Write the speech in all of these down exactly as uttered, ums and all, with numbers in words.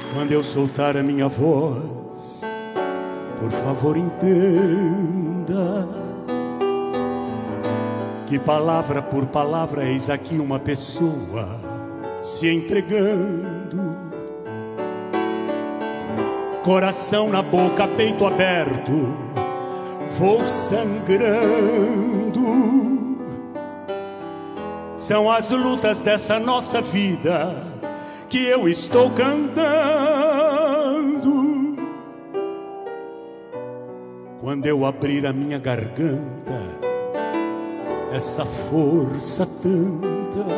Quando eu soltar a minha voz, por favor entenda que palavra por palavra eis aqui uma pessoa se entregando, coração na boca, peito aberto, vou sangrando. São as lutas dessa nossa vida que eu estou cantando. Quando eu abrir a minha garganta, essa força tanta,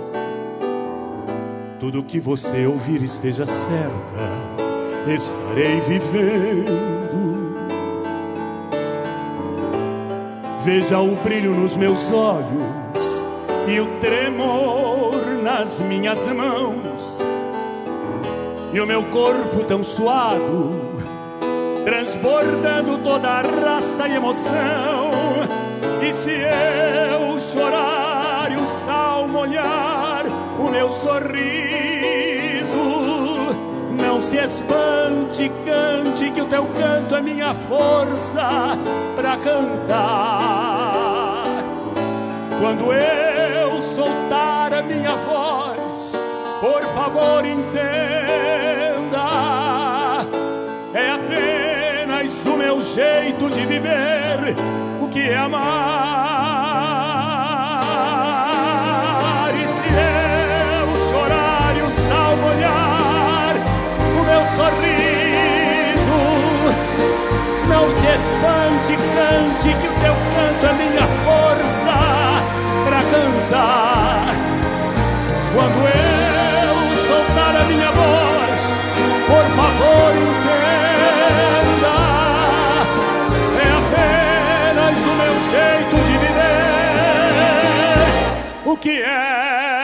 tudo que você ouvir esteja certa, estarei vivendo. Veja o brilho nos meus olhos e o tremor nas minhas mãos, e o meu corpo tão suado, transbordando toda a raça e emoção. E se eu chorar e o sal molhar o meu sorriso, não se espante, cante, que o teu canto é minha força pra cantar. Quando eu soltar a minha voz, por favor entenda, é apenas o meu jeito de viver o que é amar. E se eu chorar e o sal molhar o meu sorriso, não se espante, cante, que o teu canto é minha força pra cantar. Quando eu soltar a minha voz, por favor entenda, é apenas o meu jeito de viver o que é